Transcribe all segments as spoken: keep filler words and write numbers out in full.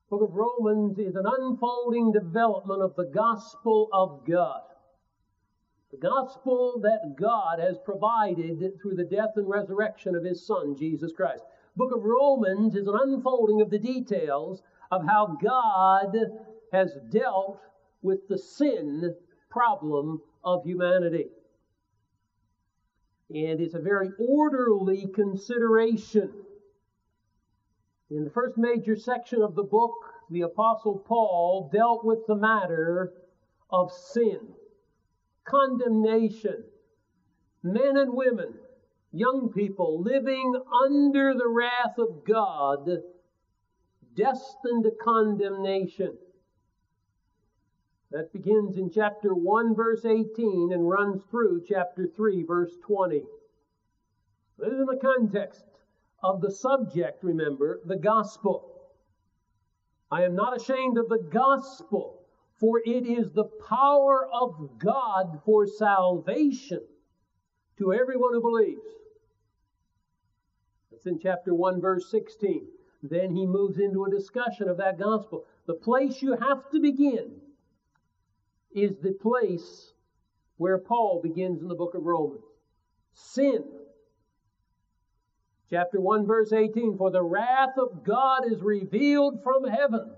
Book of Romans is an unfolding development of the gospel of God. The gospel that God has provided through the death and resurrection of His Son, Jesus Christ. Book of Romans is an unfolding of the details of how God has dealt with the sin problem of humanity. And it's a very orderly consideration. In the first major section of the book, the Apostle Paul dealt with the matter of sin, condemnation, men and women, young people living under the wrath of God, destined to condemnation. That begins in chapter one, verse eighteen, and runs through chapter three, verse twenty. This is in the context of the subject, remember, the gospel. I am not ashamed of the gospel, for it is the power of God for salvation to everyone who believes. That's in chapter one, verse sixteen. Then he moves into a discussion of that gospel. The place you have to begin is the place where Paul begins in the book of Romans. Sin. Chapter one, verse eighteen, for the wrath of God is revealed from heaven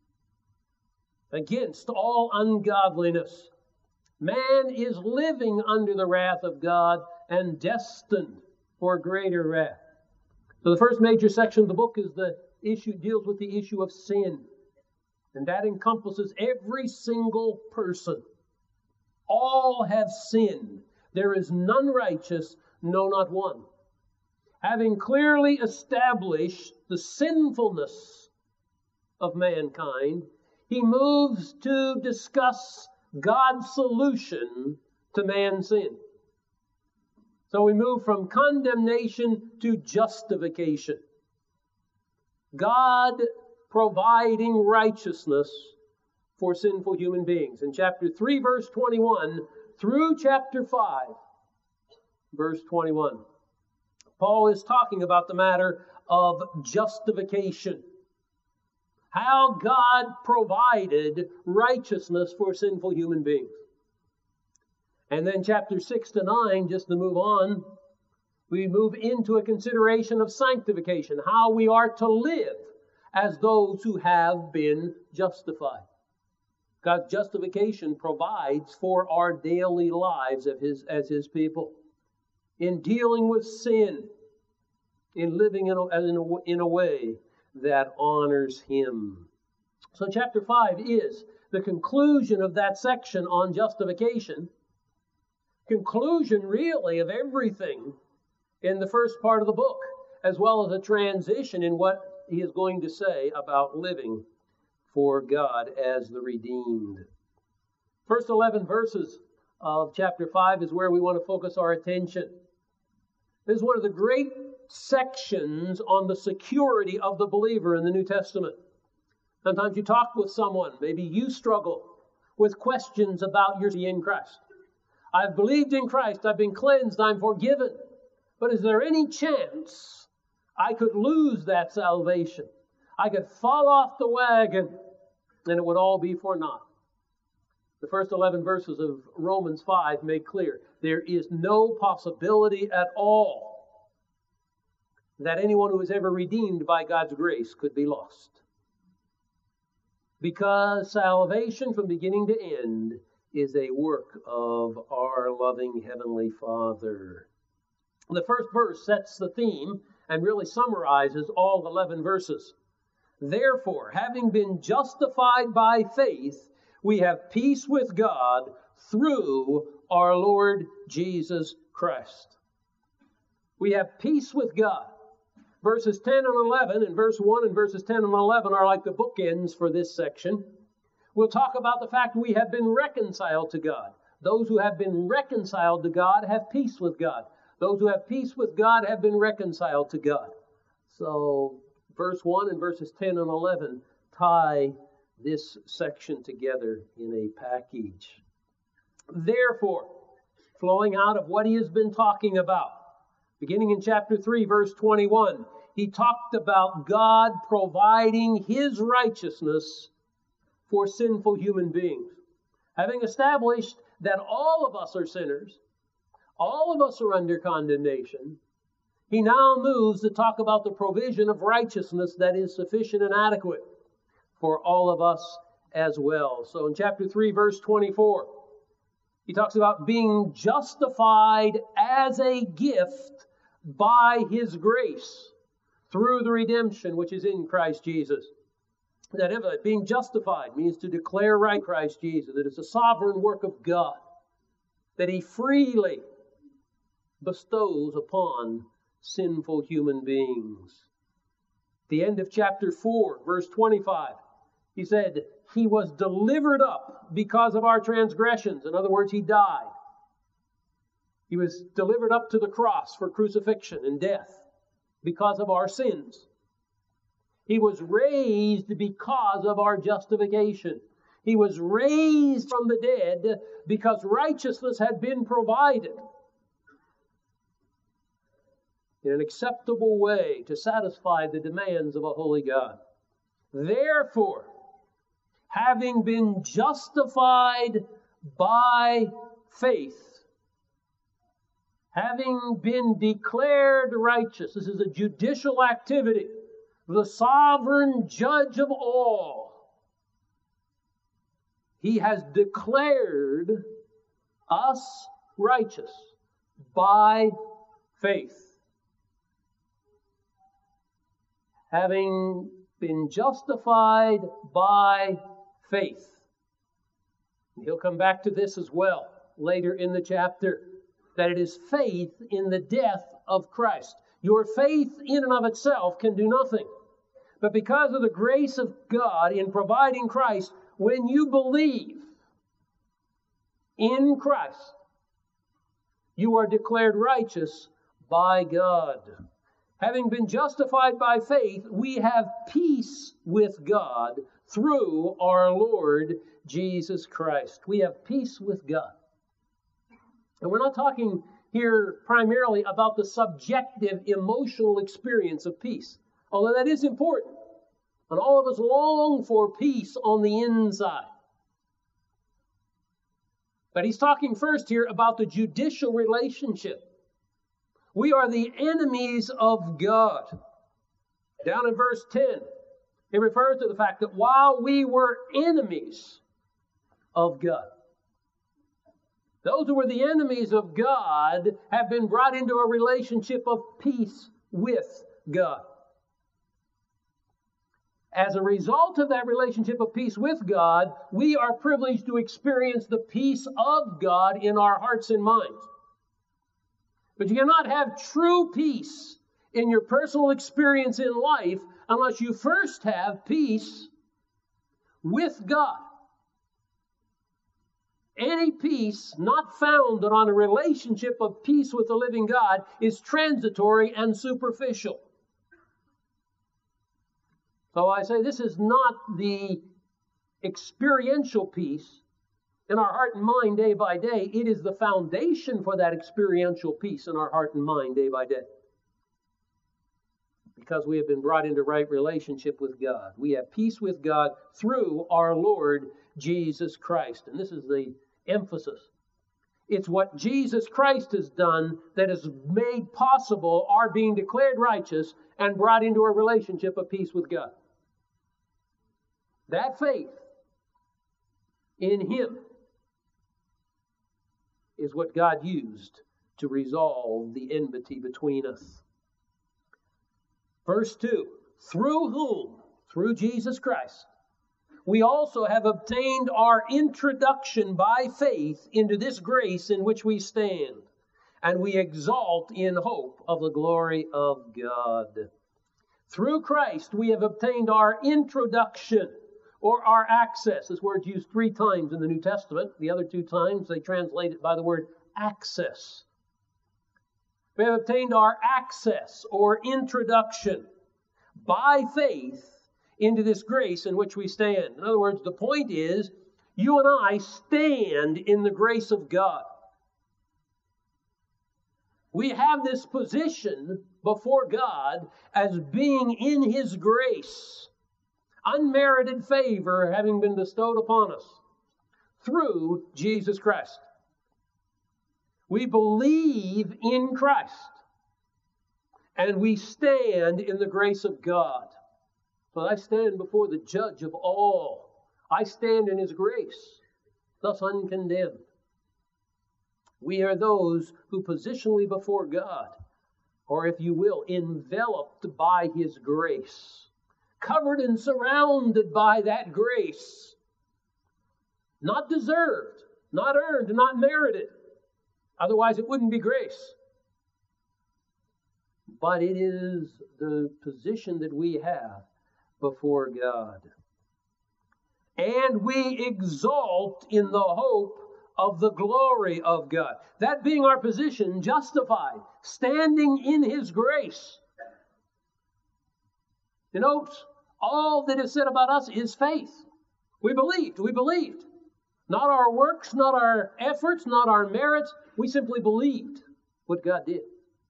against all ungodliness. Man is living under the wrath of God and destined for greater wrath. So the first major section of the book is the issue, deals with the issue of sin. And that encompasses every single person. All have sinned. There is none righteous, no, not one. Having clearly established the sinfulness of mankind, he moves to discuss God's solution to man's sin. So we move from condemnation to justification. God providing righteousness for sinful human beings. In chapter three, verse twenty-one, through chapter five, verse twenty-one, Paul is talking about the matter of justification. How God provided righteousness for sinful human beings. And then chapter six to nine, just to move on, we move into a consideration of sanctification, how we are to live as those who have been justified. God's justification provides for our daily lives of his, as His people. In dealing with sin, in living in a, in a, in a way that honors Him. So chapter five is the conclusion of that section on justification. Conclusion, really, of everything in the first part of the book, as well as a transition in what he is going to say about living for God as the redeemed. First eleven verses of chapter five is where we want to focus our attention. This is one of the great sections on the security of the believer in the New Testament. Sometimes you talk with someone, maybe you struggle with questions about your in Christ. I've believed in Christ, I've been cleansed, I'm forgiven. But is there any chance I could lose that salvation? I could fall off the wagon and it would all be for naught. The first eleven verses of Romans five make clear there is no possibility at all that anyone who is ever redeemed by God's grace could be lost. Because salvation from beginning to end is a work of our loving Heavenly Father. The first verse sets the theme and really summarizes all eleven verses. Therefore, having been justified by faith, we have peace with God through our Lord Jesus Christ. We have peace with God. Verses ten and eleven, and verse one and verses ten and eleven are like the bookends for this section. We'll talk about the fact we have been reconciled to God. Those who have been reconciled to God have peace with God. Those who have peace with God have been reconciled to God. So, verse one and verses ten and eleven tie this section together in a package. Therefore, flowing out of what he has been talking about, beginning in chapter three, verse twenty-one, he talked about God providing his righteousness for sinful human beings. Having established that all of us are sinners, all of us are under condemnation, he now moves to talk about the provision of righteousness that is sufficient and adequate for all of us as well. So in chapter three, verse twenty-four, he talks about being justified as a gift by his grace through the redemption which is in Christ Jesus. That being justified means to declare right Christ Jesus, that it's a sovereign work of God, that he freely bestows upon sinful human beings. The end of chapter four, verse twenty-five, he said, he was delivered up because of our transgressions. In other words, he died. He was delivered up to the cross for crucifixion and death because of our sins. He was raised because of our justification. He was raised from the dead because righteousness had been provided in an acceptable way to satisfy the demands of a holy God. Therefore, having been justified by faith, having been declared righteous, this is a judicial activity, the sovereign judge of all, he has declared us righteous by faith. Having been justified by faith. He'll come back to this as well later in the chapter, that it is faith in the death of Christ. Your faith in and of itself can do nothing. But because of the grace of God in providing Christ, when you believe in Christ, you are declared righteous by God. Having been justified by faith, we have peace with God through our Lord Jesus Christ. We have peace with God. And we're not talking here primarily about the subjective emotional experience of peace, although that is important. And all of us long for peace on the inside. But he's talking first here about the judicial relationship. We are the enemies of God. Down in verse ten, it refers to the fact that while we were enemies of God, those who were the enemies of God have been brought into a relationship of peace with God. As a result of that relationship of peace with God, we are privileged to experience the peace of God in our hearts and minds. But you cannot have true peace in your personal experience in life unless you first have peace with God. Any peace not founded on a relationship of peace with the living God is transitory and superficial. So I say this is not the experiential peace in our heart and mind day by day. It is the foundation for that experiential peace in our heart and mind day by day. Because we have been brought into right relationship with God. We have peace with God through our Lord Jesus Christ. And this is the emphasis. It's what Jesus Christ has done that has made possible our being declared righteous and brought into a relationship of peace with God. That faith in Him is what God used to resolve the enmity between us. Verse two, through whom, through Jesus Christ, we also have obtained our introduction by faith into this grace in which we stand, and we exalt in hope of the glory of God. Through Christ, we have obtained our introduction, or our access. This word's used three times in the New Testament. The other two times, they translate it by the word access. We have obtained our access, or introduction, by faith into this grace in which we stand. In other words, the point is, you and I stand in the grace of God. We have this position before God as being in His grace, unmerited favor having been bestowed upon us through Jesus Christ. We believe in Christ, and we stand in the grace of God. So I stand before the judge of all. I stand in His grace, thus uncondemned. We are those who positionally before God, or if you will, enveloped by His grace, covered and surrounded by that grace, not deserved, not earned, not merited. Otherwise it wouldn't be grace. But it is the position that we have before God. And we exalt in the hope of the glory of God. That being our position, justified, standing in His grace. You note, all that is said about us is faith. We believed, we believed. Not our works, not our efforts, not our merits. We simply believed what God did.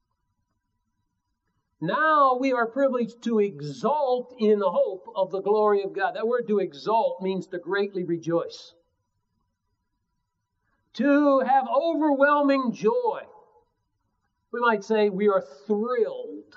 Now we are privileged to exalt in the hope of the glory of God. That word to exalt means to greatly rejoice. To have overwhelming joy. We might say we are thrilled.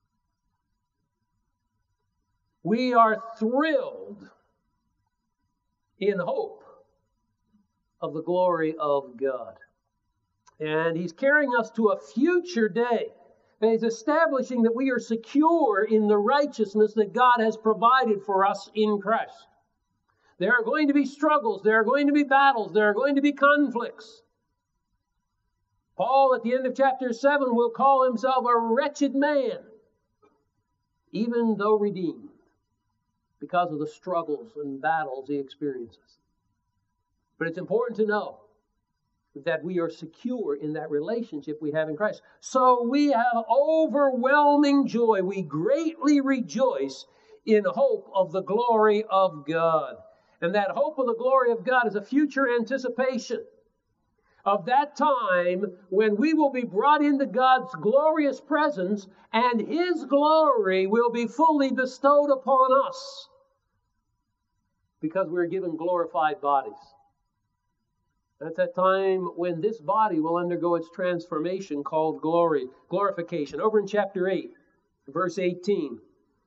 We are thrilled in hope of the glory of God. And He's carrying us to a future day. And He's establishing that we are secure in the righteousness that God has provided for us in Christ. There are going to be struggles. There are going to be battles. There are going to be conflicts. Paul, at the end of chapter seven, will call himself a wretched man, even though redeemed, because of the struggles and battles he experiences. But it's important to know that we are secure in that relationship we have in Christ. So we have overwhelming joy. We greatly rejoice in hope of the glory of God. And that hope of the glory of God is a future anticipation of that time when we will be brought into God's glorious presence and His glory will be fully bestowed upon us because we're given glorified bodies. That's that time when this body will undergo its transformation called glory, glorification. Over in chapter eight, verse eighteen.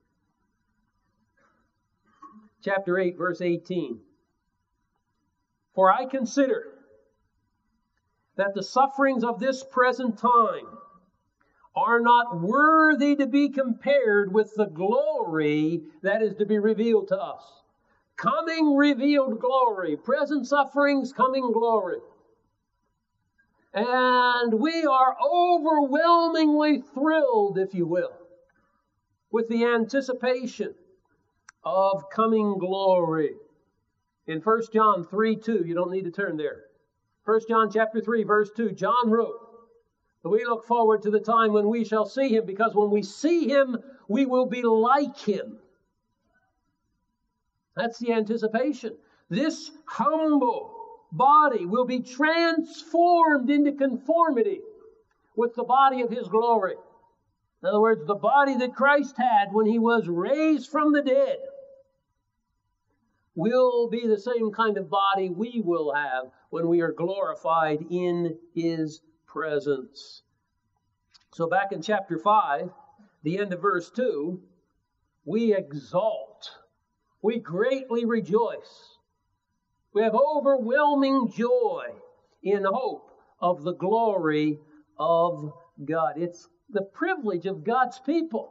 Chapter eight, verse eighteen. For I consider that the sufferings of this present time are not worthy to be compared with the glory that is to be revealed to us. Coming revealed glory. Present sufferings, coming glory. And we are overwhelmingly thrilled, if you will, with the anticipation of coming glory. In First John three two, you don't need to turn there. First John chapter three, verse two, John wrote, we look forward to the time when we shall see Him, because when we see Him, we will be like Him. That's the anticipation. This humble body will be transformed into conformity with the body of His glory. In other words, the body that Christ had when He was raised from the dead will be the same kind of body we will have when we are glorified in His presence. So back in chapter five, the end of verse two, we exalt. We greatly rejoice. We have overwhelming joy in hope of the glory of God. It's the privilege of God's people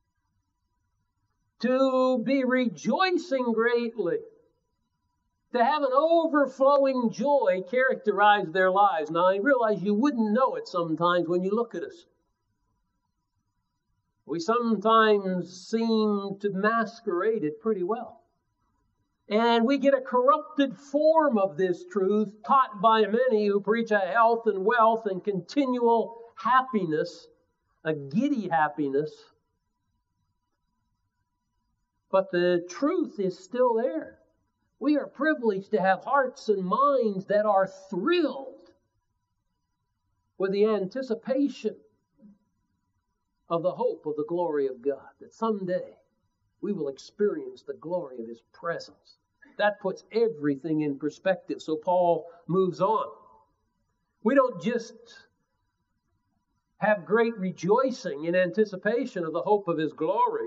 to be rejoicing greatly, to have an overflowing joy characterize their lives. Now, I realize you wouldn't know it sometimes when you look at us. We sometimes seem to masquerade it pretty well. And we get a corrupted form of this truth taught by many who preach a health and wealth and continual happiness, a giddy happiness. But the truth is still there. We are privileged to have hearts and minds that are thrilled with the anticipation of the hope of the glory of God, that someday we will experience the glory of His presence. That puts everything in perspective. So Paul moves on. We don't just have great rejoicing in anticipation of the hope of His glory.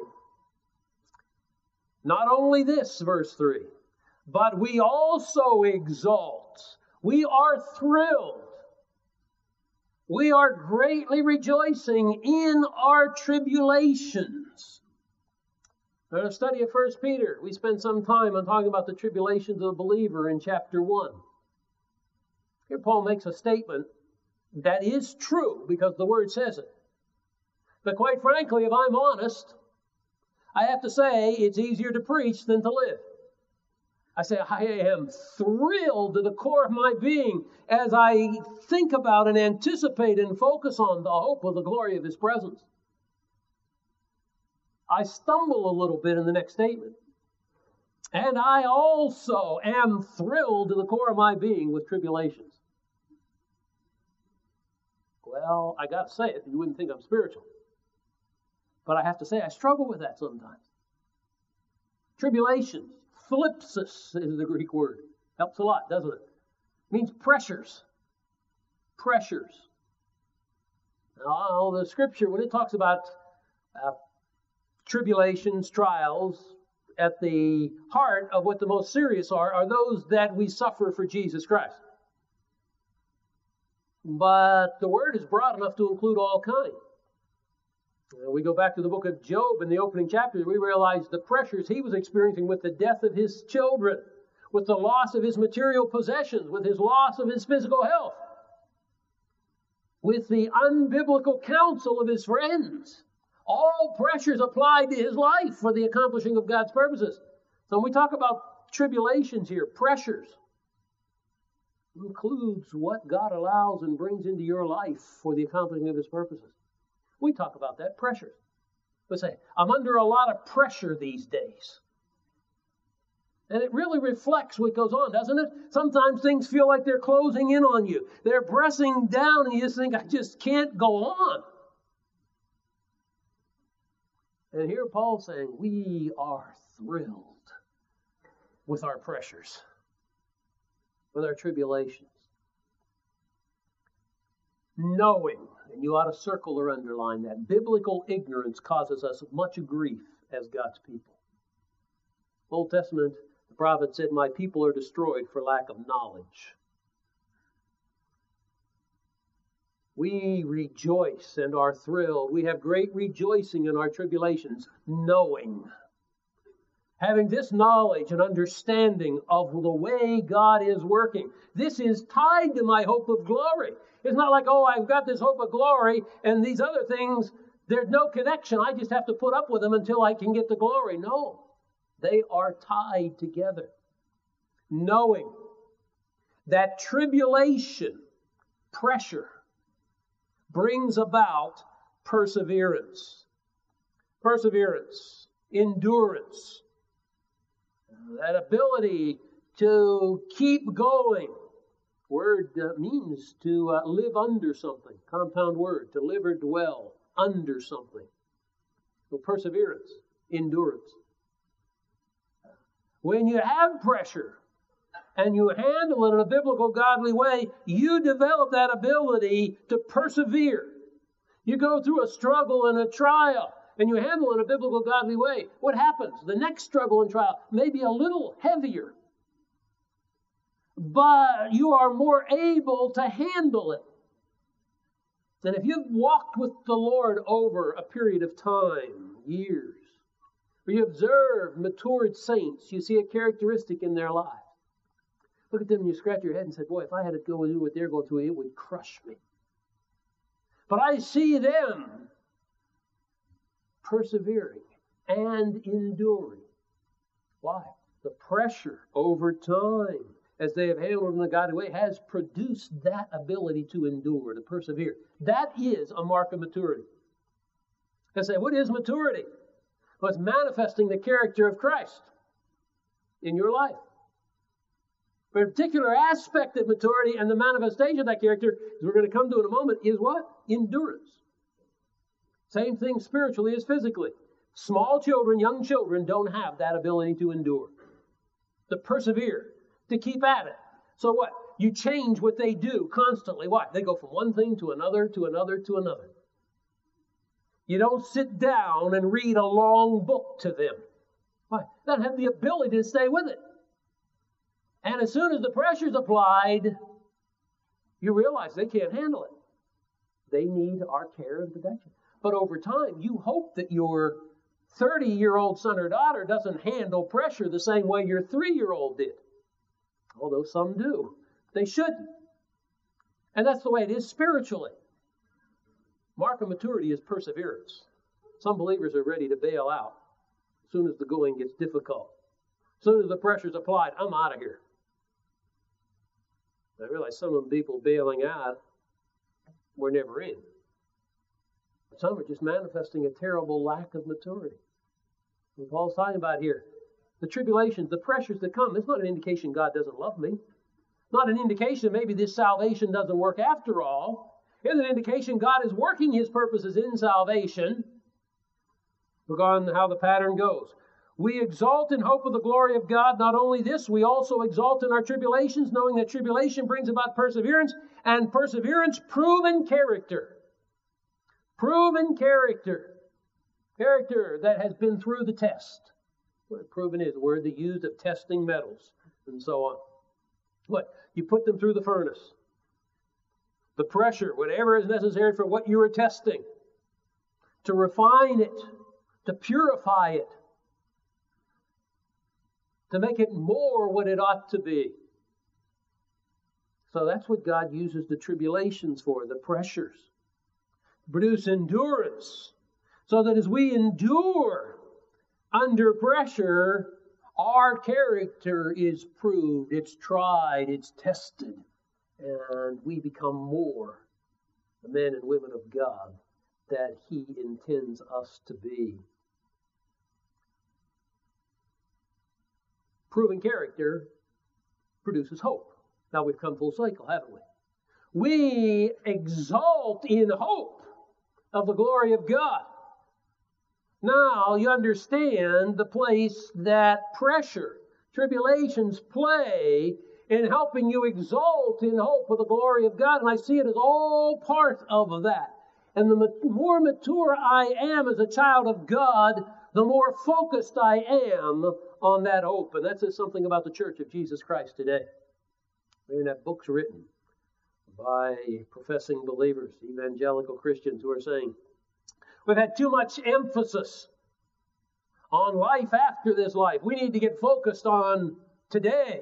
Not only this, verse three, but we also exalt. We are thrilled. We are greatly rejoicing in our tribulations. In a study of First Peter, we spent some time on talking about the tribulations of the believer in chapter one. Here Paul makes a statement that is true because the Word says it. But quite frankly, if I'm honest, I have to say it's easier to preach than to live. I say I am thrilled to the core of my being as I think about and anticipate and focus on the hope of the glory of His presence. I stumble a little bit in the next statement. And I also am thrilled to the core of my being with tribulations. Well, I got to say it. You wouldn't think I'm spiritual. But I have to say I struggle with that sometimes. Tribulations. Thlipsis is the Greek word. Helps a lot, doesn't it? It means pressures. Pressures. Now, the Scripture, when it talks about uh, tribulations, trials, at the heart of what the most serious are, are those that we suffer for Jesus Christ. But the word is broad enough to include all kinds. We go back to the book of Job in the opening chapter, we realize the pressures he was experiencing with the death of his children, with the loss of his material possessions, with his loss of his physical health, with the unbiblical counsel of his friends. All pressures applied to his life for the accomplishing of God's purposes. So when we talk about tribulations here, pressures, it includes what God allows and brings into your life for the accomplishing of His purposes. We talk about that, pressures. We say, I'm under a lot of pressure these days. And it really reflects what goes on, doesn't it? Sometimes things feel like they're closing in on you. They're pressing down and you just think, I just can't go on. And here Paul's saying, we are thrilled with our pressures, with our tribulations. Knowing, and you ought to circle or underline that, biblical ignorance causes us much grief as God's people. Old Testament, the prophet said, my people are destroyed for lack of knowledge. We rejoice and are thrilled. We have great rejoicing in our tribulations, knowing. Having this knowledge and understanding of the way God is working. This is tied to my hope of glory. It's not like, oh, I've got this hope of glory and these other things, there's no connection. I just have to put up with them until I can get the glory. No, they are tied together. Knowing that tribulation, pressure, brings about perseverance. Perseverance, endurance, that ability to keep going. Word uh, means to uh, live under something. Compound word, to live or dwell under something. So perseverance, endurance. When you have pressure and you handle it in a biblical, godly way, you develop that ability to persevere. You go through a struggle and a trial, and you handle it in a biblical, godly way. What happens? The next struggle and trial may be a little heavier, but you are more able to handle it. And if you've walked with the Lord over a period of time, years, where you observe matured saints, you see a characteristic in their life. Look at them and you scratch your head and say, boy, if I had to go through what they're going through, it would crush me. But I see them persevering and enduring. Why? The pressure over time, as they have handled it in a godly way, has produced that ability to endure, to persevere. That is a mark of maturity. I say, what is maturity? Well, it's manifesting the character of Christ in your life. But a particular aspect of maturity and the manifestation of that character, as we're going to come to in a moment, is what? Endurance. Same thing spiritually as physically. Small children, young children, don't have that ability to endure, to persevere, to keep at it. So what? You change what they do constantly. Why? They go from one thing to another, to another, to another. You don't sit down and read a long book to them. Why? They don't have the ability to stay with it. And as soon as the pressure's applied, you realize they can't handle it. They need our care and protection. But over time, you hope that your thirty-year-old son or daughter doesn't handle pressure the same way your three-year-old did. Although some do. They shouldn't. And that's the way it is spiritually. Mark of maturity is perseverance. Some believers are ready to bail out as soon as the going gets difficult. As soon as the pressure's applied, I'm out of here. I realize some of the people bailing out were never in. But some are just manifesting a terrible lack of maturity. What Paul's talking about here, the tribulations, the pressures that come, it's not an indication God doesn't love me. Not an indication maybe this salvation doesn't work after all. It's an indication God is working His purposes in salvation. Look on how the pattern goes. We exalt in hope of the glory of God. Not only this, we also exalt in our tribulations, knowing that tribulation brings about perseverance, and perseverance, proven character. Proven character. Character that has been through the test. What proven is, the word that used of testing metals, and so on. What? You put them through the furnace. The pressure, whatever is necessary for what you are testing. To refine it. To purify it. To make it more what it ought to be. So that's what God uses the tribulations for, the pressures. Produce endurance. So that as we endure under pressure, our character is proved, it's tried, it's tested, and we become more the men and women of God that He intends us to be. Proven character produces hope. Now we've come full cycle, haven't we? We exalt in hope of the glory of God. Now you understand the place that pressure, tribulations play in helping you exalt in hope of the glory of God. And I see it as all part of that. And the more mature I am as a child of God, the more focused I am on that hope. And that says something about the Church of Jesus Christ today. We even have books written by professing believers, evangelical Christians, who are saying, we've had too much emphasis on life after this life. We need to get focused on today.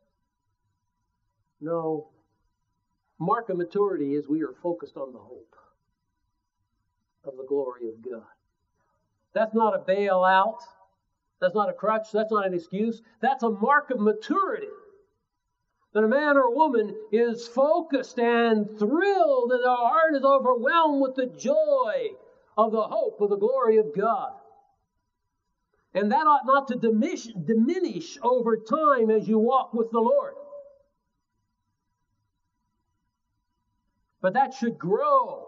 No. Mark of maturity is we are focused on the hope of the glory of God. That's not a bailout. That's not a crutch. That's not an excuse. That's a mark of maturity. That a man or woman is focused and thrilled and their heart is overwhelmed with the joy of the hope of the glory of God. And that ought not to diminish, diminish over time as you walk with the Lord. But that should grow.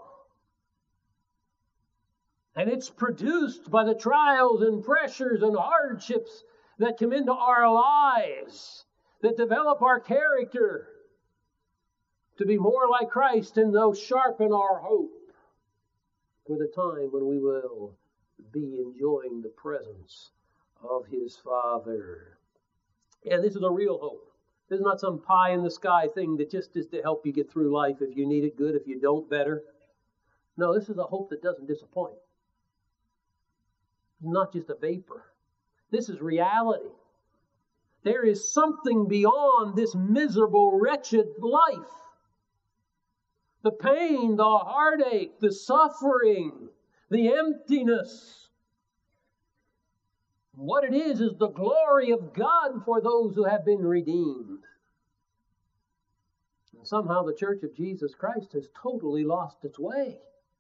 And it's produced by the trials and pressures and hardships that come into our lives, that develop our character to be more like Christ, and those sharpen our hope for the time when we will be enjoying the presence of His Father. And this is a real hope. This is not some pie in the sky thing that just is to help you get through life. If you need it, good. If you don't, better. No, this is a hope that doesn't disappoint. Not just a vapor. This is reality. There is something beyond this miserable, wretched life. The pain, the heartache, the suffering, the emptiness. What it is is the glory of God for those who have been redeemed. And somehow the Church of Jesus Christ has totally lost its way.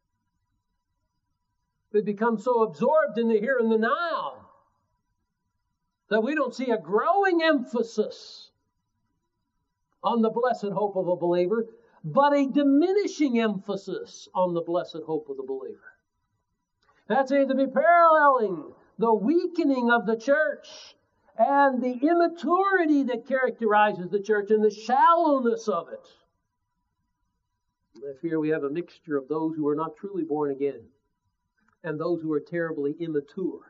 We've become so absorbed in the here and the now that we don't see a growing emphasis on the blessed hope of a believer, but a diminishing emphasis on the blessed hope of the believer. That seems to be paralleling the weakening of the church and the immaturity that characterizes the church and the shallowness of it. I fear we have a mixture of those who are not truly born again and those who are terribly immature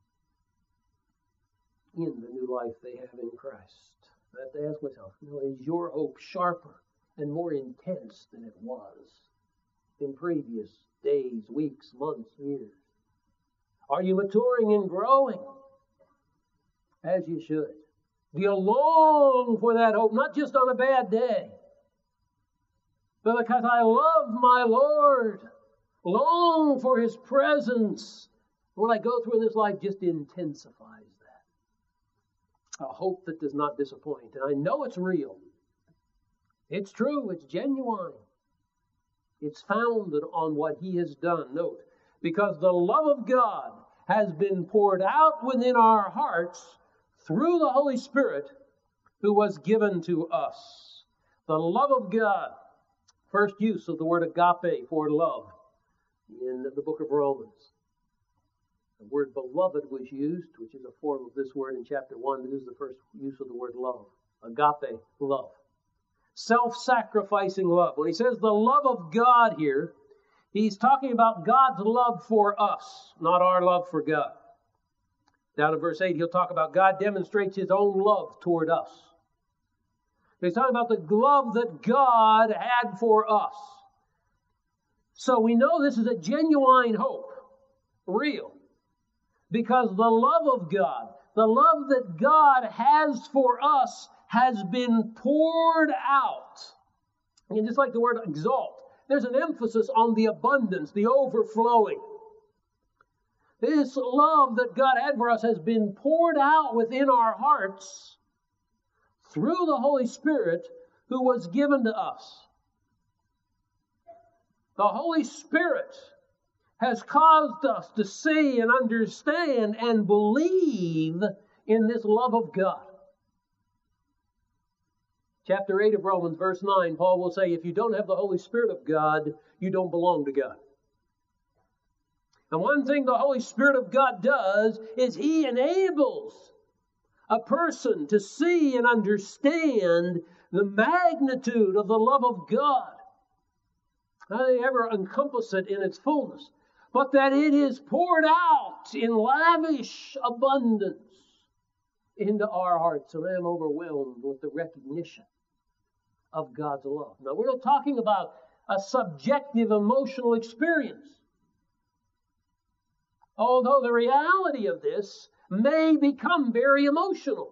in the new life they have in Christ. I have to ask myself, you know, is your hope sharper and more intense than it was in previous days, weeks, months, years? Are you maturing and growing as you should? Do you long for that hope, not just on a bad day, but because I love my Lord, long for His presence? What I go through in this life just intensifies that. A hope that does not disappoint. And I know it's real. It's true. It's genuine. It's founded on what He has done. Note, because the love of God has been poured out within our hearts through the Holy Spirit who was given to us. The love of God. First use of the word agape for love in the book of Romans. The word beloved was used, which is a form of this word in chapter one. This is the first use of the word love. Agape, love. Self-sacrificing love. When he says the love of God here, he's talking about God's love for us, not our love for God. Down in verse eight, he'll talk about God demonstrates His own love toward us. He's talking about the love that God had for us. So we know this is a genuine hope, real, because the love of God, the love that God has for us, has been poured out. And just like the word exalt, there's an emphasis on the abundance, the overflowing. This love that God had for us has been poured out within our hearts through the Holy Spirit who was given to us. The Holy Spirit has caused us to see and understand and believe in this love of God. Chapter eight of Romans, verse nine, Paul will say, if you don't have the Holy Spirit of God, you don't belong to God. And one thing the Holy Spirit of God does is He enables a person to see and understand the magnitude of the love of God. How they ever encompass it in its fullness, but that it is poured out in lavish abundance into our hearts. And I am overwhelmed with the recognition of God's love. Now, we're not talking about a subjective emotional experience. Although the reality of this may become very emotional.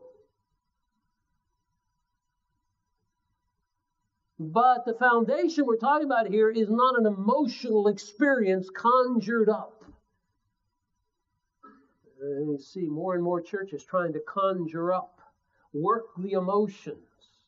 But the foundation we're talking about here is not an emotional experience conjured up. And you see more and more churches trying to conjure up, work the emotions.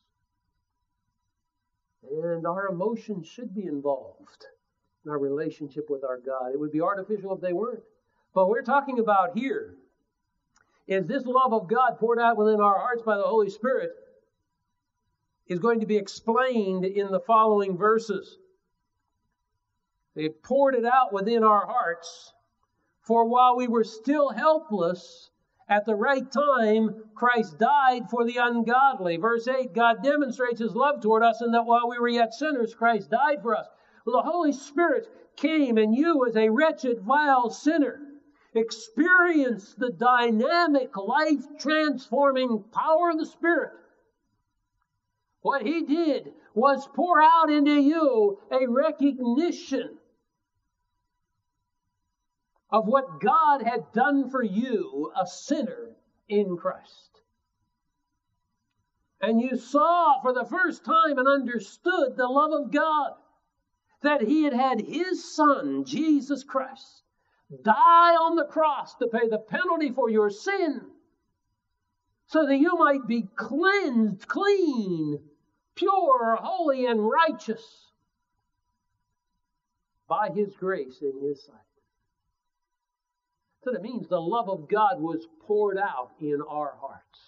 And our emotions should be involved in our relationship with our God. It would be artificial if they weren't. But what we're talking about here is this love of God poured out within our hearts by the Holy Spirit is going to be explained in the following verses. They poured it out within our hearts, for while we were still helpless, at the right time, Christ died for the ungodly. Verse eight, God demonstrates His love toward us in that while we were yet sinners, Christ died for us. Well, the Holy Spirit came, and you as a wretched, vile sinner experienced the dynamic, life-transforming power of the Spirit. What He did was pour out into you a recognition of what God had done for you, a sinner in Christ. And you saw for the first time and understood the love of God, that He had had His Son, Jesus Christ, die on the cross to pay the penalty for your sin, so that you might be cleansed, clean, pure, holy, and righteous by His grace in His sight. So that means the love of God was poured out in our hearts.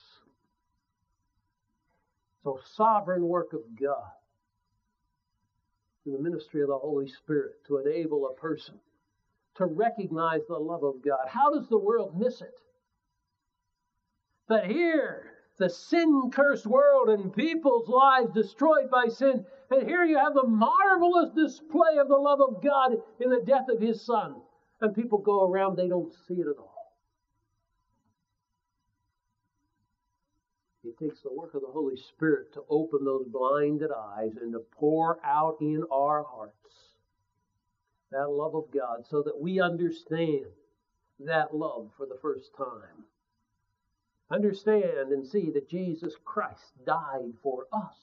So, sovereign work of God through the ministry of the Holy Spirit to enable a person to recognize the love of God. How does the world miss it? That here, the sin-cursed world and people's lives destroyed by sin, and here you have the marvelous display of the love of God in the death of His Son. And people go around, they don't see it at all. It takes the work of the Holy Spirit to open those blinded eyes and to pour out in our hearts that love of God so that we understand that love for the first time. Understand and see that Jesus Christ died for us.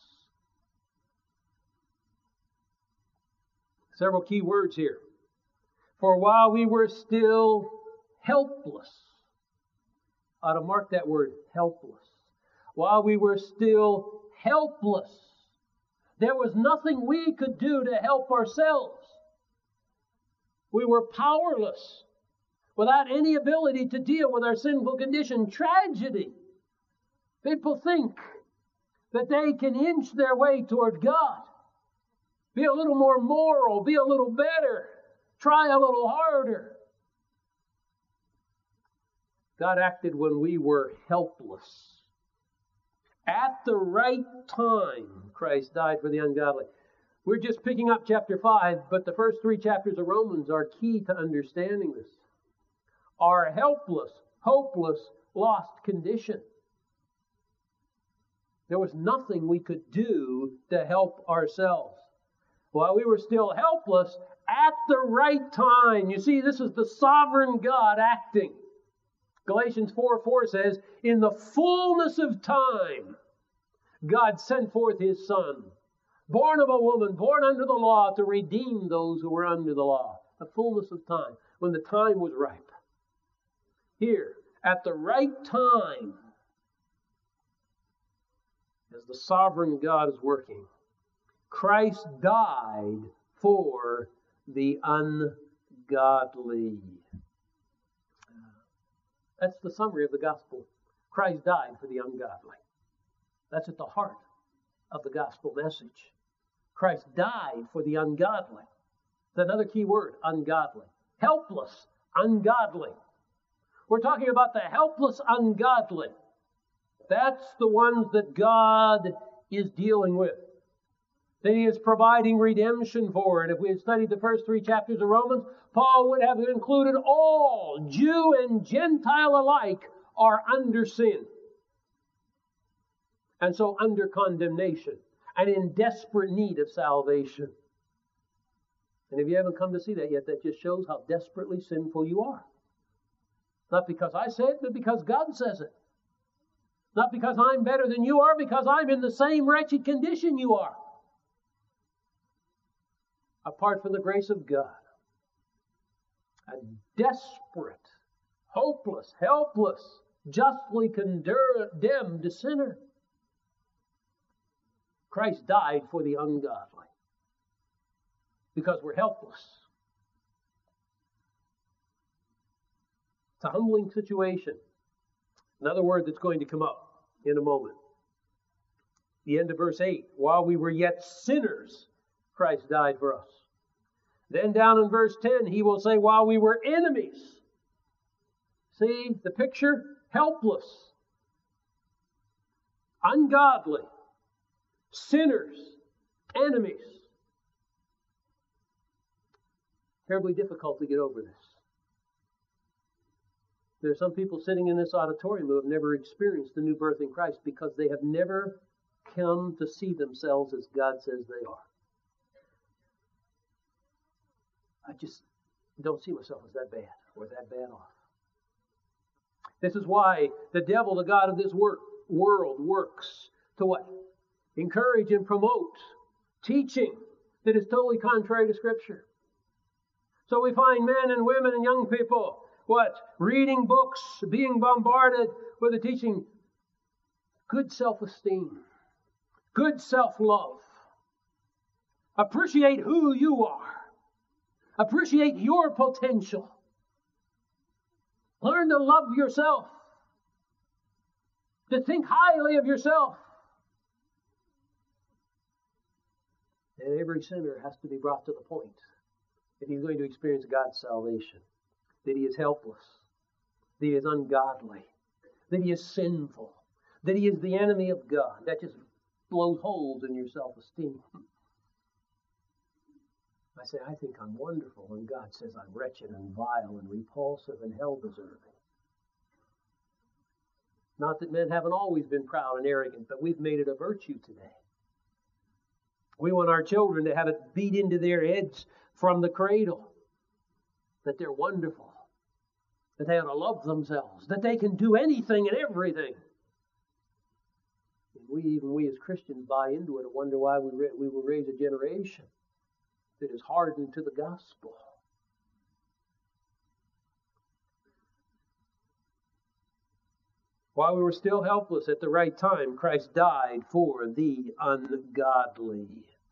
Several key words here. For while we were still helpless, I ought to mark that word, helpless. While we were still helpless, there was nothing we could do to help ourselves. We were powerless, without any ability to deal with our sinful condition. Tragedy. People think that they can inch their way toward God. Be a little more moral, be a little better, try a little harder. God acted when we were helpless. At the right time, Christ died for the ungodly. We're just picking up chapter five, but the first three chapters of Romans are key to understanding this. Our helpless, hopeless, lost condition. There was nothing we could do to help ourselves. While we were still helpless, at the right time. You see, this is the sovereign God acting. Galatians four four says, in the fullness of time, God sent forth His Son, born of a woman, born under the law, to redeem those who were under the law. The fullness of time, when the time was ripe. Here, at the right time, as the sovereign God is working, Christ died for the ungodly. That's the summary of the gospel. Christ died for the ungodly. That's at the heart of the gospel message. Christ died for the ungodly. That's another key word, ungodly. Helpless, ungodly. We're talking about the helpless ungodly. That's the ones that God is dealing with, that He is providing redemption for. And if we had studied the first three chapters of Romans, Paul would have included all, Jew and Gentile alike, are under sin. And so under condemnation and in desperate need of salvation. And if you haven't come to see that yet, that just shows how desperately sinful you are. Not because I say it, but because God says it. Not because I'm better than you are, because I'm in the same wretched condition you are. Apart from the grace of God. A desperate, hopeless, helpless, justly condemned sinner. Christ died for the ungodly. Because we're helpless. It's a humbling situation. Another word that's going to come up in a moment. The end of verse eight. While we were yet sinners, Christ died for us. Then down in verse ten, He will say, while we were enemies. See the picture? Helpless. Ungodly. Sinners. Enemies. Terribly difficult to get over this. There are some people sitting in this auditorium who have never experienced the new birth in Christ because they have never come to see themselves as God says they are. I just don't see myself as that bad or that bad off. This is why the devil, the god of this work, world, works to what? Encourage and promote teaching that is totally contrary to Scripture. So we find men and women and young people, what? Reading books, being bombarded with the teaching. Good self-esteem. Good self-love. Appreciate who you are. Appreciate your potential. Learn to love yourself. To think highly of yourself. And every sinner has to be brought to the point that he's going to experience God's salvation, that he is helpless, that he is ungodly, that he is sinful, that he is the enemy of God. That just blows holes in your self-esteem. I say, I think I'm wonderful, and God says I'm wretched and vile and repulsive and hell-deserving. Not that men haven't always been proud and arrogant, but we've made it a virtue today. We want our children to have it beat into their heads from the cradle that they're wonderful, that they ought to love themselves, that they can do anything and everything. And we, even we as Christians, buy into it and wonder why we, we will raise a generation that is hardened to the gospel. While we were still helpless at the right time, Christ died for the ungodly.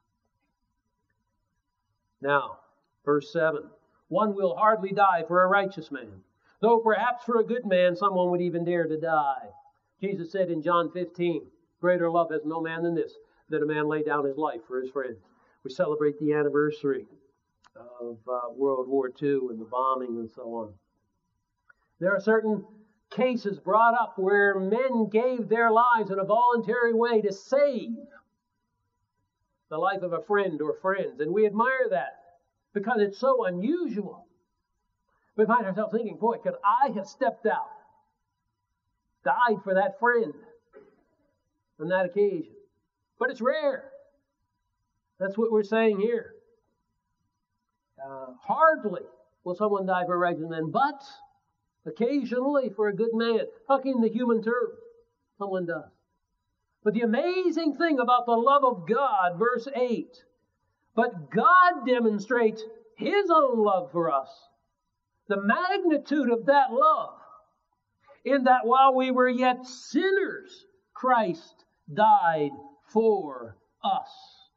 Now, verse seven. One will hardly die for a righteous man, though perhaps for a good man someone would even dare to die. Jesus said in John fifteen, greater love has no man than this, that a man lay down his life for his friend. We celebrate the anniversary of uh, World War Two and the bombing and so on. There are certain cases brought up where men gave their lives in a voluntary way to save the life of a friend or friends. And we admire that because it's so unusual. We find ourselves thinking, boy, could I have stepped out, died for that friend on that occasion? But it's rare. That's what we're saying here. Uh, hardly will someone die for a righteous man, but occasionally for a good man. Talking in the human term, someone does. But the amazing thing about the love of God, verse eight, but God demonstrates His own love for us. The magnitude of that love, in that while we were yet sinners, Christ died for us.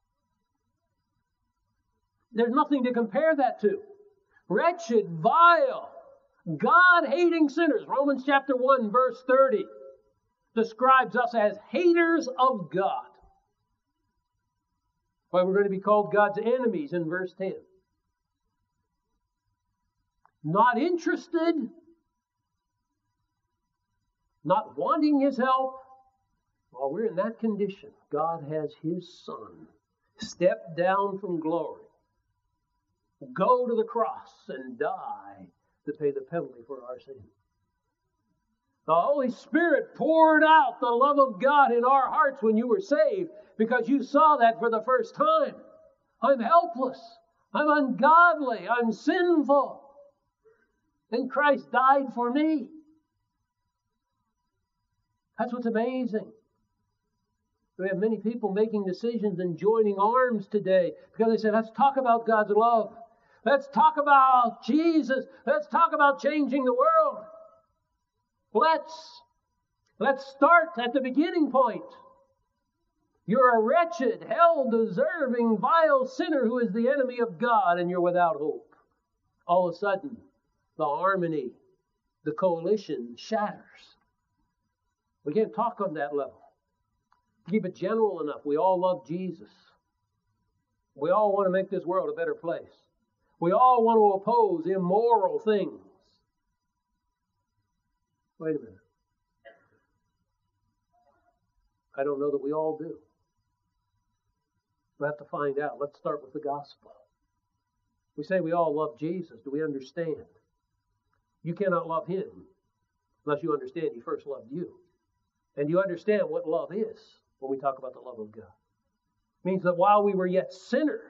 There's nothing to compare that to. Wretched, vile, God-hating sinners. Romans chapter one, verse thirty describes us as haters of God. Why we're going to be called God's enemies in verse ten. Not interested, not wanting His help. While we're in that condition, God has His Son step down from glory, go to the cross and die to pay the penalty for our sin. The Holy Spirit poured out the love of God in our hearts when you were saved because you saw that for the first time. I'm helpless. I'm ungodly. I'm sinful. And Christ died for me. That's what's amazing. We have many people making decisions and joining arms today because they say, let's talk about God's love. Let's talk about Jesus. Let's talk about changing the world. Let's. Let's start at the beginning point. You're a wretched, hell-deserving, vile sinner who is the enemy of God, and you're without hope. All of a sudden, the harmony, the coalition shatters. We can't talk on that level. Keep it general enough. We all love Jesus. We all want to make this world a better place. We all want to oppose immoral things. Wait a minute. I don't know that we all do. We'll have to find out. Let's start with the gospel. We say we all love Jesus. Do we understand? You cannot love Him unless you understand He first loved you. And you understand what love is when we talk about the love of God. It means that while we were yet sinners,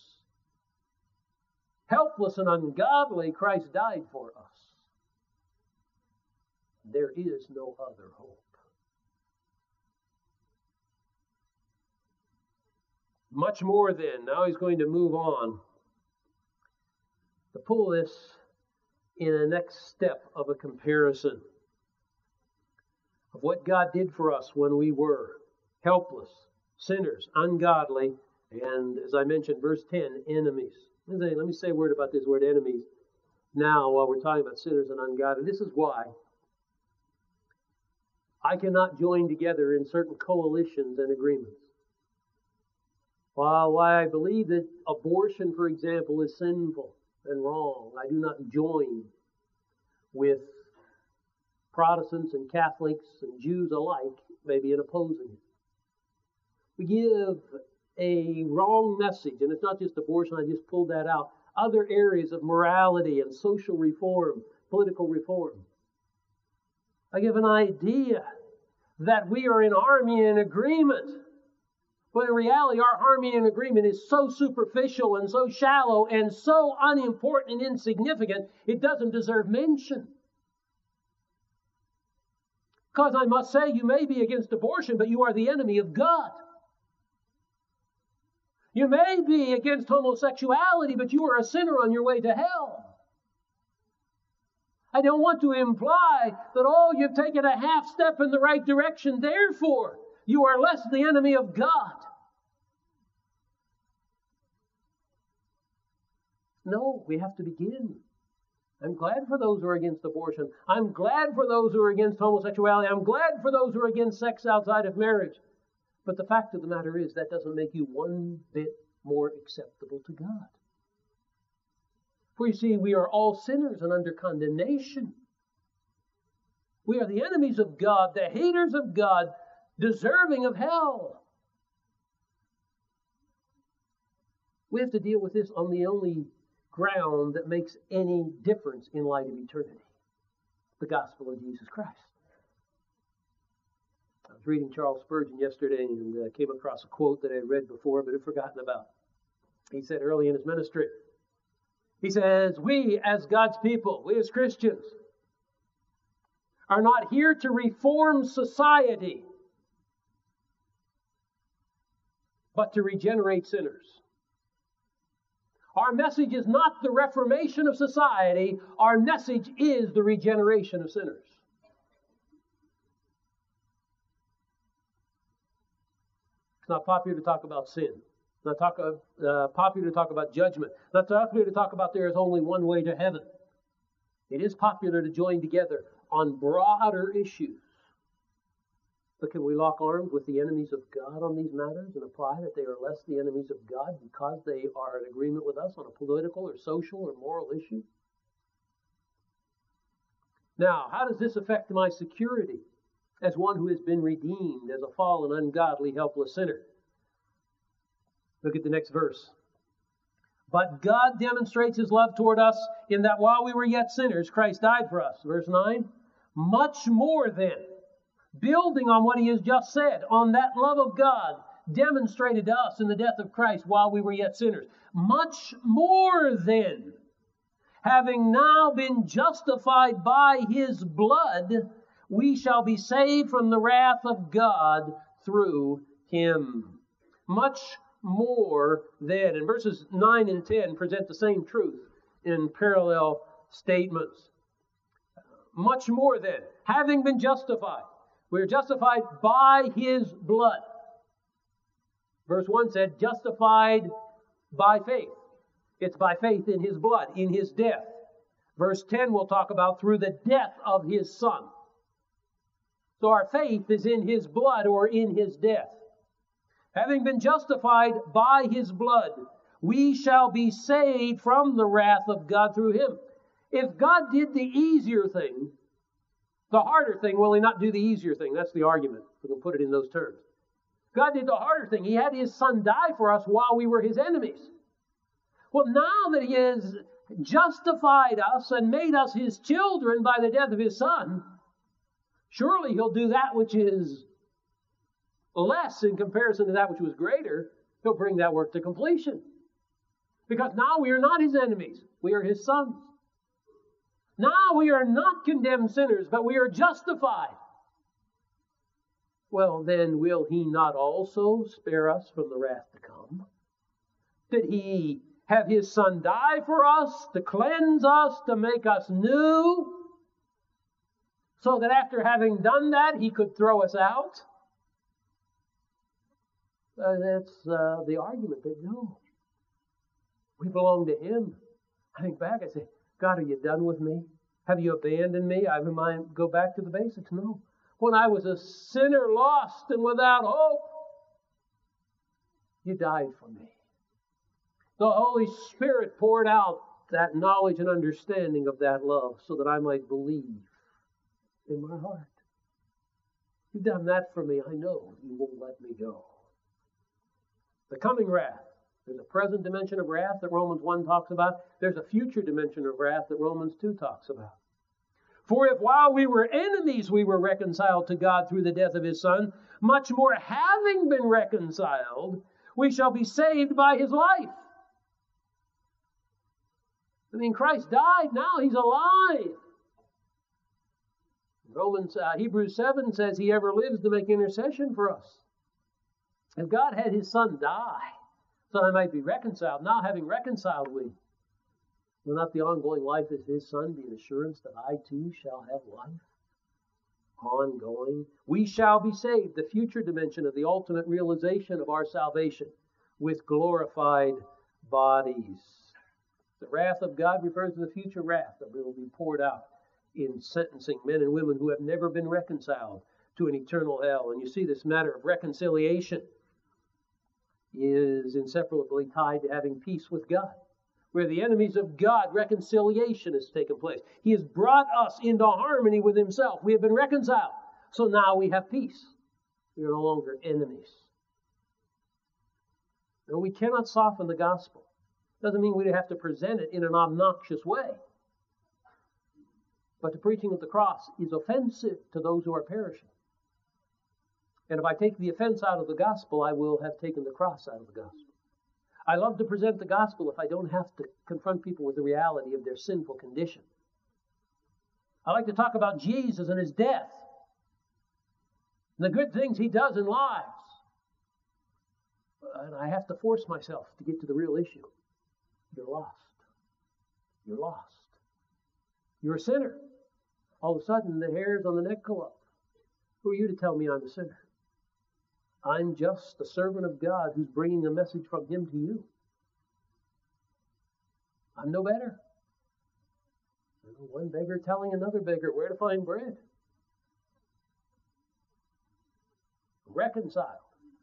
helpless and ungodly, Christ died for us. There is no other hope. Much more then. Now he's going to move on to pull this in a next step of a comparison of what God did for us when we were helpless, sinners, ungodly, and as I mentioned, verse ten, enemies. Let me say, let me say a word about this word enemies now while we're talking about sinners and ungodly. This is why I cannot join together in certain coalitions and agreements. While why I believe that abortion, for example, is sinful, and wrong. I do not join with Protestants and Catholics and Jews alike, maybe in opposing it. We give a wrong message, and it's not just abortion, I just pulled that out. Other areas of morality and social reform, political reform. I give an idea that we are in harmony and agreement. But in reality, our harmony and agreement is so superficial and so shallow and so unimportant and insignificant, it doesn't deserve mention. Because I must say, you may be against abortion, but you are the enemy of God. You may be against homosexuality, but you are a sinner on your way to hell. I don't want to imply that, oh, you've taken a half step in the right direction, therefore you are less the enemy of God. No, we have to begin. I'm glad for those who are against abortion. I'm glad for those who are against homosexuality. I'm glad for those who are against sex outside of marriage. But the fact of the matter is, that doesn't make you one bit more acceptable to God. For you see, we are all sinners and under condemnation. We are the enemies of God, the haters of God, deserving of hell. We have to deal with this on the only ground that makes any difference in light of eternity: the gospel of Jesus Christ. I was reading Charles Spurgeon yesterday and uh, came across a quote that I had read before but had forgotten about. He said early in his ministry, he says, we as God's people, we as Christians, are not here to reform society, but to regenerate sinners. Our message is not the reformation of society. Our message is the regeneration of sinners. It's not popular to talk about sin. It's not talk, uh, popular to talk about judgment. It's not popular to talk about there is only one way to heaven. It is popular to join together on broader issues. But can we lock arms with the enemies of God on these matters and apply that they are less the enemies of God because they are in agreement with us on a political or social or moral issue? Now, how does this affect my security as one who has been redeemed as a fallen, ungodly, helpless sinner? Look at the next verse. But God demonstrates His love toward us in that while we were yet sinners, Christ died for us. Verse nine. Much more then, building on what he has just said, on that love of God demonstrated to us in the death of Christ while we were yet sinners. Much more then, having now been justified by His blood, we shall be saved from the wrath of God through Him. Much more then. And verses nine and ten present the same truth in parallel statements. Much more then, having been justified. We are justified by His blood. Verse one said, justified by faith. It's by faith in His blood, in His death. Verse ten will talk about through the death of His Son. So our faith is in His blood or in His death. Having been justified by His blood, we shall be saved from the wrath of God through Him. If God did the easier thing, the harder thing, will He not do the easier thing? That's the argument. We can put it in those terms. God did the harder thing. He had His Son die for us while we were His enemies. Well, now that He has justified us and made us His children by the death of His Son, surely He'll do that which is less in comparison to that which was greater. He'll bring that work to completion. Because now we are not His enemies. We are His sons. Now we are not condemned sinners, but we are justified. Well, then will He not also spare us from the wrath to come? Did He have His Son die for us, to cleanse us, to make us new, so that after having done that, He could throw us out? Uh, that's uh, the argument that no. We belong to Him. I think back, I say, God, are you done with me? Have you abandoned me? I might go back to the basics. No. When I was a sinner, lost and without hope, You died for me. The Holy Spirit poured out that knowledge and understanding of that love so that I might believe in my heart. You've done that for me. I know you won't let me go. The coming wrath. There's a present dimension of wrath that Romans one talks about. There's a future dimension of wrath that Romans two talks about. For if while we were enemies we were reconciled to God through the death of His Son, much more having been reconciled, we shall be saved by His life. I mean, Christ died, now He's alive. Romans, uh, Hebrews seven says He ever lives to make intercession for us. If God had His Son die, so that I might be reconciled, now having reconciled we, will not the ongoing life of His Son be an assurance that I too shall have life? Ongoing. We shall be saved, the future dimension of the ultimate realization of our salvation, with glorified bodies. The wrath of God refers to the future wrath that will be poured out in sentencing men and women who have never been reconciled to an eternal hell. And you see, this matter of reconciliation is inseparably tied to having peace with God. Where the enemies of God, reconciliation has taken place. He has brought us into harmony with Himself. We have been reconciled. So now we have peace. We are no longer enemies. No, we cannot soften the gospel. Doesn't mean we have to present it in an obnoxious way. But the preaching of the cross is offensive to those who are perishing. And if I take the offense out of the gospel, I will have taken the cross out of the gospel. I love to present the gospel if I don't have to confront people with the reality of their sinful condition. I like to talk about Jesus and His death, and the good things He does in lives. And I have to force myself to get to the real issue. You're lost. You're lost. You're a sinner. All of a sudden, the hairs on the neck go up. Who are you to tell me I'm a sinner? I'm just a servant of God who's bringing a message from Him to you. I'm no better. One beggar telling another beggar where to find bread. Reconciled.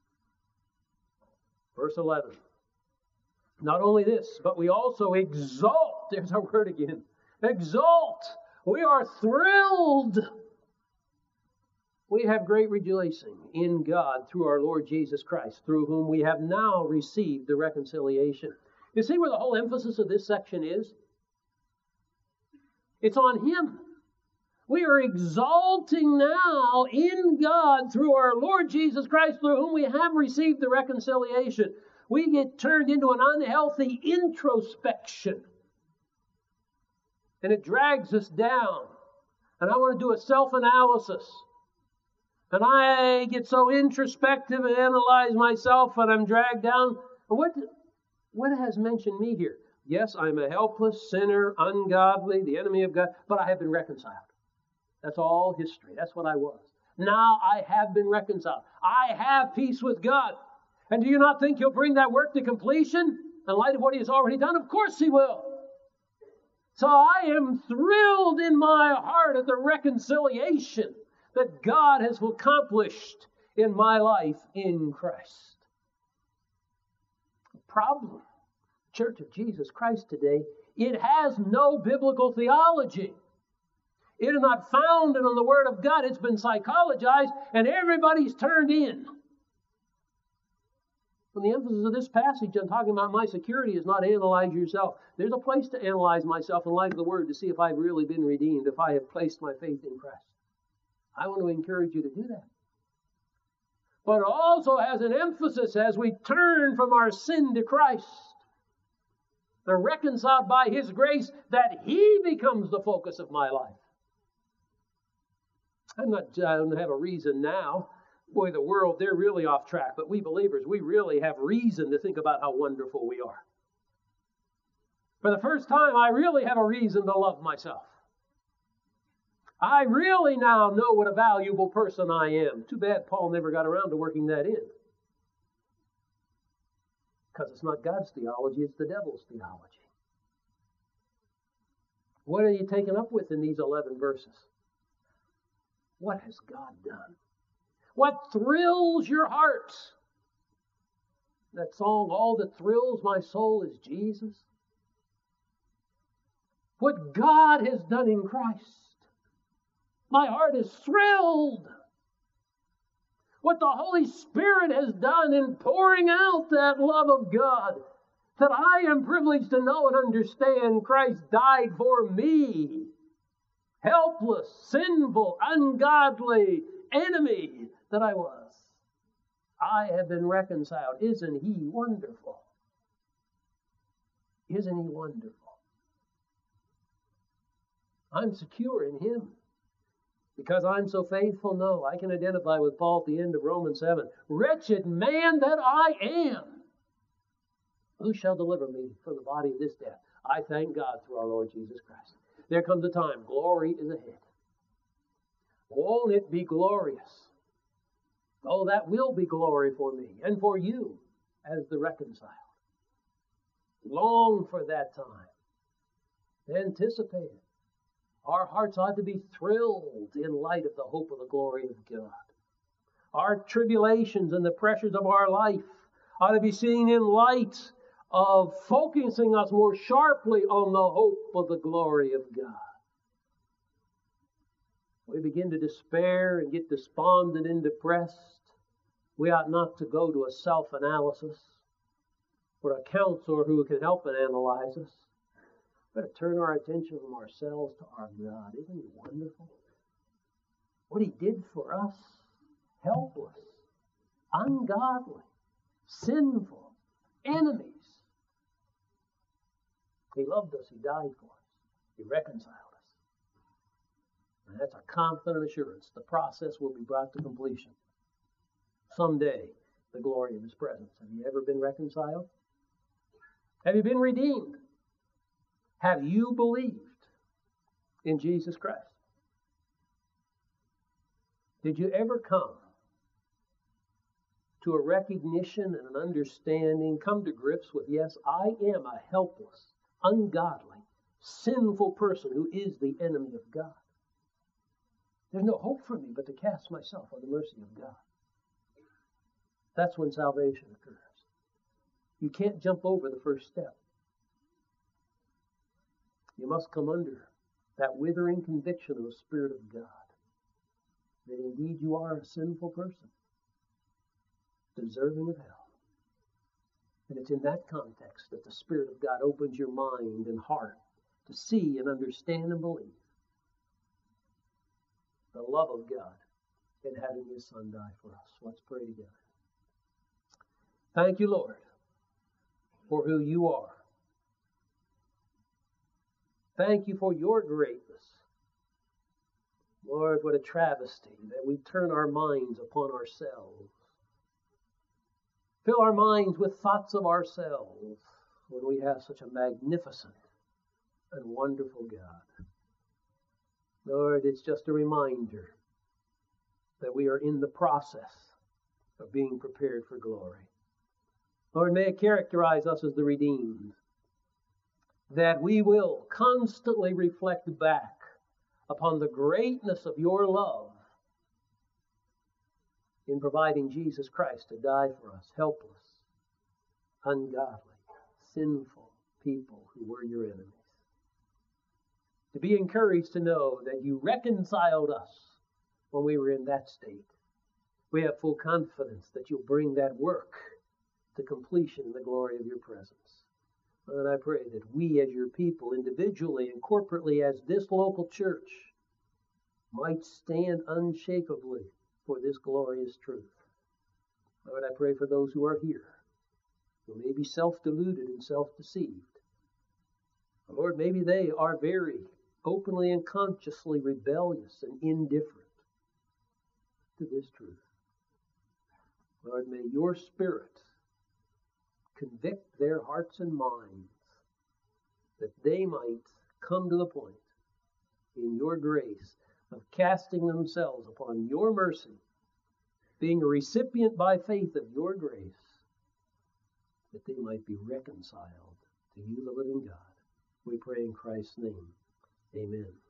Verse eleven. Not only this, but we also exalt. There's our word again. Exalt. We are thrilled. We have great rejoicing in God through our Lord Jesus Christ, through whom we have now received the reconciliation. You see where the whole emphasis of this section is? It's on Him. We are exalting now in God through our Lord Jesus Christ, through whom we have received the reconciliation. We get turned into an unhealthy introspection. And it drags us down. And I want to do a self-analysis. And I get so introspective and analyze myself, and I'm dragged down. And what, what has mentioned me here? Yes, I'm a helpless sinner, ungodly, the enemy of God, but I have been reconciled. That's all history. That's what I was. Now I have been reconciled. I have peace with God. And do you not think He'll bring that work to completion in light of what He has already done? Of course He will. So I am thrilled in my heart at the reconciliation that God has accomplished in my life in Christ. The problem, Church of Jesus Christ today, it has no biblical theology. It is not founded on the Word of God. It's been psychologized, and everybody's turned in. When the emphasis of this passage on talking about my security is not analyze yourself. There's a place to analyze myself in light of the Word to see if I've really been redeemed, if I have placed my faith in Christ. I want to encourage you to do that. But it also has an emphasis as we turn from our sin to Christ. They're reconciled by His grace that He becomes the focus of my life. I'm not, I don't have a reason now. Boy, the world, they're really off track. But we believers, we really have reason to think about how wonderful we are. For the first time, I really have a reason to love myself. I really now know what a valuable person I am. Too bad Paul never got around to working that in. Because it's not God's theology, it's the devil's theology. What are you taken up with in these eleven verses? What has God done? What thrills your heart? That song, all that thrills my soul is Jesus. what God has done in Christ. My heart is thrilled. What the Holy Spirit has done in pouring out that love of God, that I am privileged to know and understand Christ died for me. Helpless, sinful, ungodly enemy that I was. I have been reconciled. Isn't He wonderful? Isn't He wonderful? I'm secure in Him. Because I'm so faithful? No, I can identify with Paul at the end of Romans seven. Wretched man that I am! Who shall deliver me from the body of this death? I thank God through our Lord Jesus Christ. There comes a time, glory is ahead. Won't it be glorious? Oh, that will be glory for me and for you as the reconciled. Long for that time. Anticipate it. Our hearts ought to be thrilled in light of the hope of the glory of God. Our tribulations and the pressures of our life ought to be seen in light of focusing us more sharply on the hope of the glory of God. We begin to despair and get despondent and depressed. We ought not to go to a self-analysis or a counselor who can help and analyze us. We better turn our attention from ourselves to our God. Isn't He wonderful? What He did for us, helpless, ungodly, sinful, enemies. He loved us. He died for us. He reconciled us. And that's a confident assurance. The process will be brought to completion. Someday, the glory of His presence. Have you ever been reconciled? Have you been redeemed? Have you believed in Jesus Christ? Did you ever come to a recognition and an understanding, come to grips with, yes, I am a helpless, ungodly, sinful person who is the enemy of God. There's no hope for me but to cast myself on the mercy of God. That's when salvation occurs. You can't jump over the first step. You must come under that withering conviction of the Spirit of God that indeed you are a sinful person, deserving of hell. And it's in that context that the Spirit of God opens your mind and heart to see and understand and believe the love of God in having His Son die for us. Let's pray together. Thank you, Lord, for who you are. Thank you for your greatness. Lord, what a travesty that we turn our minds upon ourselves. Fill our minds with thoughts of ourselves when we have such a magnificent and wonderful God. Lord, it's just a reminder that we are in the process of being prepared for glory. Lord, may it characterize us as the redeemed, that we will constantly reflect back upon the greatness of your love in providing Jesus Christ to die for us, helpless, ungodly, sinful people who were your enemies. To be encouraged to know that you reconciled us when we were in that state. We have full confidence that you'll bring that work to completion in the glory of your presence. And I pray that we as your people, individually and corporately as this local church, might stand unshakably for this glorious truth. Lord, I pray for those who are here, who may be self-deluded and self-deceived. Lord, maybe they are very openly and consciously rebellious and indifferent to this truth. Lord, may your Spirit convict their hearts and minds that they might come to the point in your grace of casting themselves upon your mercy, being a recipient by faith of your grace, that they might be reconciled to you, the living God. We pray in Christ's name. Amen.